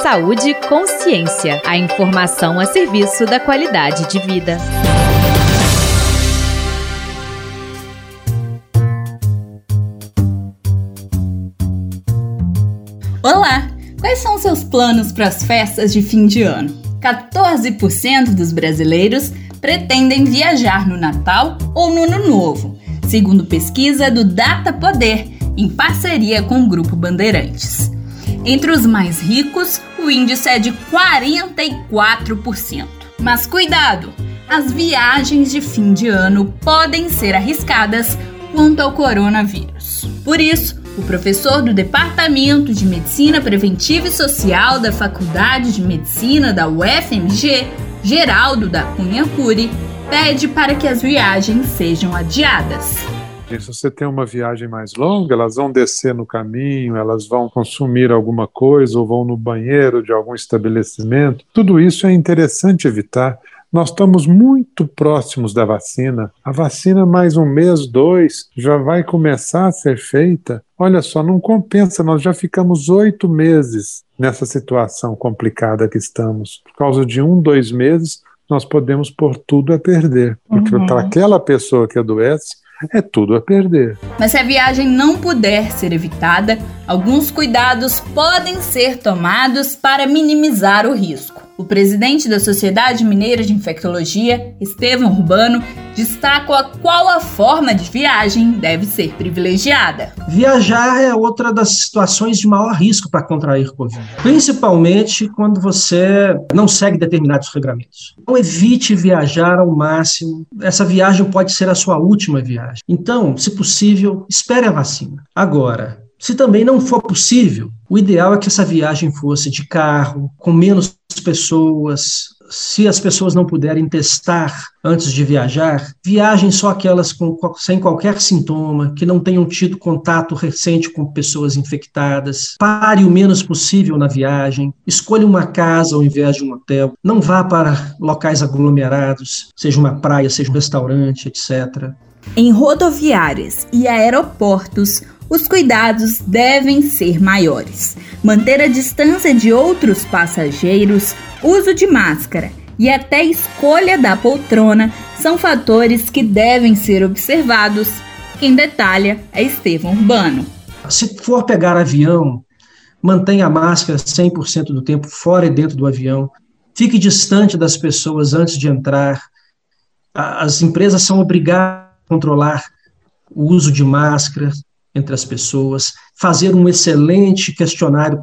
Saúde e Consciência. A informação a serviço da qualidade de vida. Olá! Quais são seus planos para as festas de fim de ano? 14% dos brasileiros pretendem viajar no Natal ou no Ano Novo, segundo pesquisa do Data Poder, em parceria com o Grupo Bandeirantes. Entre os mais ricos, o índice é de 44%. Mas cuidado! As viagens de fim de ano podem ser arriscadas quanto ao coronavírus. Por isso, o professor do Departamento de Medicina Preventiva e Social da Faculdade de Medicina da UFMG, Geraldo da Cunha Cury, pede para que as viagens sejam adiadas. Se você tem uma viagem mais longa, elas vão descer no caminho, elas vão consumir alguma coisa ou vão no banheiro de algum estabelecimento. Tudo isso é interessante evitar. Nós estamos muito próximos da vacina. A vacina, mais um mês, 2, já vai começar a ser feita. Olha só, não compensa, nós já ficamos 8 meses nessa situação complicada que estamos. Por causa de 1, 2 meses, nós podemos pôr tudo a perder. Porque para aquela pessoa que adoece, é tudo a perder. Mas se a viagem não puder ser evitada, alguns cuidados podem ser tomados para minimizar o risco. O presidente da Sociedade Mineira de Infectologia, Estevão Urbano, destaca qual a forma de viagem deve ser privilegiada. Viajar é outra das situações de maior risco para contrair Covid, principalmente quando você não segue determinados regramentos. Então evite viajar ao máximo. Essa viagem pode ser a sua última viagem. Então, se possível, espere a vacina. Agora, se também não for possível, o ideal é que essa viagem fosse de carro, com menos pessoas. Se as pessoas não puderem testar antes de viajar, viajem só aquelas sem qualquer sintoma, que não tenham tido contato recente com pessoas infectadas. Pare o menos possível na viagem. Escolha uma casa ao invés de um hotel. Não vá para locais aglomerados, seja uma praia, seja um restaurante, etc. Em rodoviárias e aeroportos, os cuidados devem ser maiores. Manter a distância de outros passageiros, uso de máscara e até escolha da poltrona são fatores que devem ser observados. Quem detalha é Estevão Urbano. Se for pegar avião, mantenha a máscara 100% do tempo fora e dentro do avião. Fique distante das pessoas antes de entrar. As empresas são obrigadas a controlar o uso de máscara entre as pessoas, fazer um excelente questionário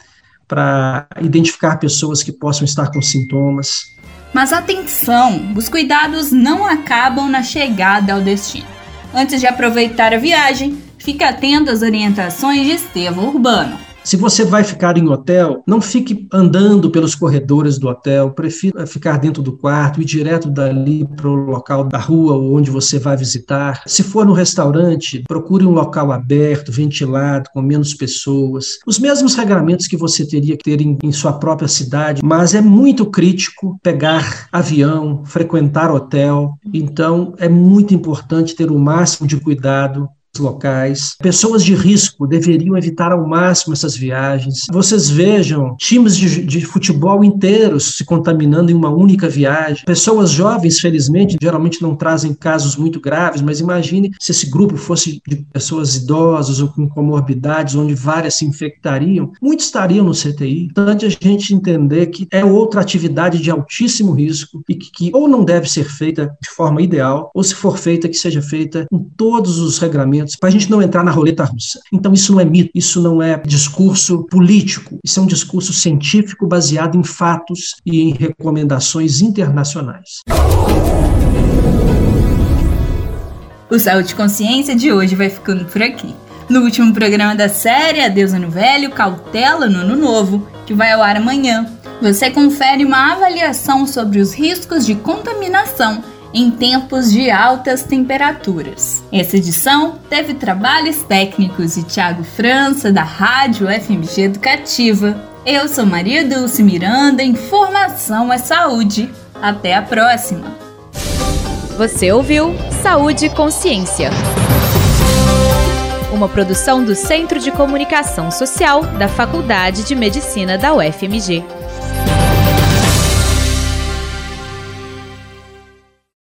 para identificar pessoas que possam estar com sintomas. Mas atenção, os cuidados não acabam na chegada ao destino. Antes de aproveitar a viagem, fique atento às orientações de Estevão Urbano. Se você vai ficar em hotel, não fique andando pelos corredores do hotel, prefira ficar dentro do quarto, ir direto dali para o local da rua onde você vai visitar. Se for no restaurante, procure um local aberto, ventilado, com menos pessoas. Os mesmos regramentos que você teria que ter em sua própria cidade, mas é muito crítico pegar avião, frequentar hotel. Então, é muito importante ter o máximo de cuidado locais. Pessoas de risco deveriam evitar ao máximo essas viagens. Vocês vejam times de futebol inteiros se contaminando em uma única viagem. Pessoas jovens, felizmente, geralmente não trazem casos muito graves, mas imagine se esse grupo fosse de pessoas idosas ou com comorbidades, onde várias se infectariam, muitos estariam no CTI. Importante a gente entender que é outra atividade de altíssimo risco e que ou não deve ser feita de forma ideal, ou se for feita, que seja feita com todos os regramentos, para a gente não entrar na roleta russa. Então isso não é mito, isso não é discurso político, isso é um discurso científico baseado em fatos e em recomendações internacionais. O Saúde e Consciência de hoje vai ficando por aqui. No último programa da série Adeus Ano Velho, Cautela no Ano Novo, que vai ao ar amanhã, você confere uma avaliação sobre os riscos de contaminação em tempos de altas temperaturas. Essa edição teve trabalhos técnicos de Thiago França, da Rádio FMG Educativa. Eu sou Maria Dulce Miranda, Informação é Saúde. Até a próxima! Você ouviu Saúde e Consciência. uma produção do Centro de Comunicação Social da Faculdade de Medicina da UFMG.